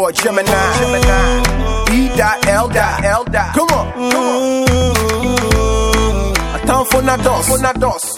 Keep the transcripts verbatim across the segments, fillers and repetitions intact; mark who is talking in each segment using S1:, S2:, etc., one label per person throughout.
S1: boy Gemini. Gemini. E dot L dot L dot. Come on, come on. A town for na dos, for na dos.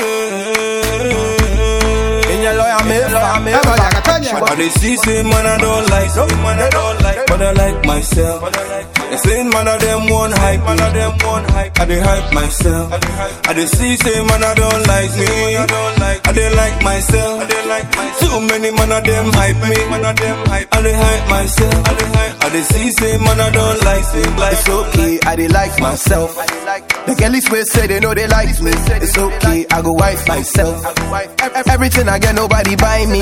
S1: In your lawyer, me, lawyer, me.
S2: I dey see say man I don't like, say man I don't like, but I like myself. They say man of them one hype, man of them one hype. I dey hype myself. I dey see say man I don't like me, I don't like. I dey like myself. I dey like myself. Too many man of them hype me, man of them hype. I dey hype myself. I dey hype. I dey see say man I don't like, say like.
S1: It's okay, I dey like myself. The girlies will say they know they like me. It's okay, I go wife myself. Everything I get, nobody buy me.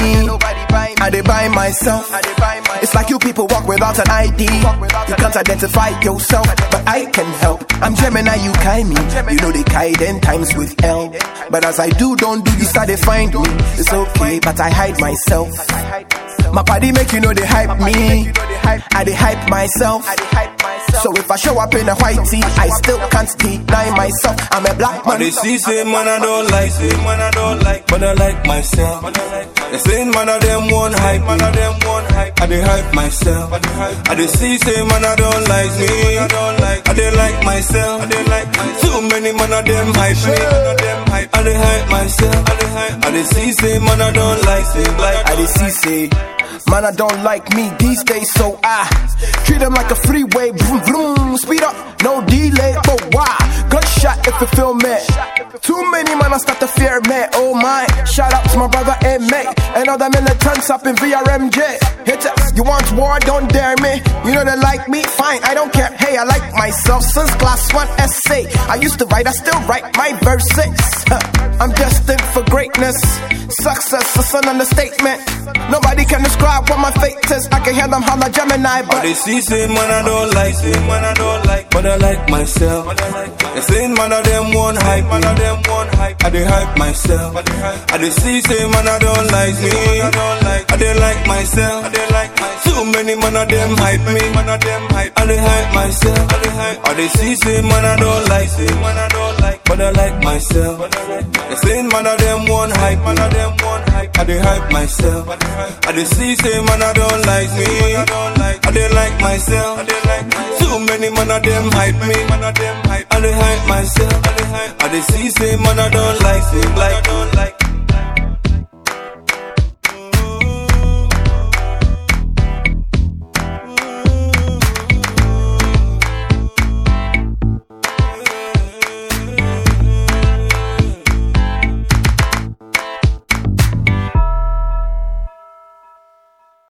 S1: I dey buy myself. It's like you people walk without an I D. You can't identify yourself, but I can help. I'm Gemini, you Kai me. You know they Kai ten times with L. But as I do, don't do, you start to find me. It's okay, but I hide myself. My body make you know they hype me. I dey hype myself. So if I show up in a white tee, I still can't deny myself. I'm a black man.
S2: I dey see say man I don't like, say man I don't like, but I like myself. They say man of them one hype, man of them one hype. I dey hype myself. I dey see say man I don't like me, I don't like. I dey like myself. I dey like myself. Too many man of them hype me, man of them hype. I dey hype myself. I dey hype. I dey see say man I don't like, say like.
S1: I dey see say man I don't like me these days, so I treat them like a freeway. Vroom vroom, speed up, no delay. But why? Gunshot if you feel me. Too many man I start to fear me. Oh my, shout out to my brother M A and other militants up in V R M J. Hitters, you want war? Don't dare me. You know they like me, fine, I don't care. Hey, I like myself since class one essay. I used to write, I still write my verses. I'm destined for greatness. Success is an understatement. Nobody can describe what my fate is. I can hear them holler Gemini, but
S2: they see say man I don't like, say man I don't like, but I like myself. They say man of them one hype, man of them one hype. I dey hype myself. I dey see say man I don't like me, I don't like. I dey like myself. I dey like myself. Too many man of them hype me, man of them hype. I dey hype myself. I dey hype. I dey see say man I don't like, say man I don't like, but I like myself. They say man of them one hype, man of them one hype. I dey hype myself. I dey see say man I don't like me, I don't like. I dey like myself. I dey like myself. Too many man of them hype me, man of them hype. I dey hype myself. I dey hype. I dey see say man I don't like, say like I don't like.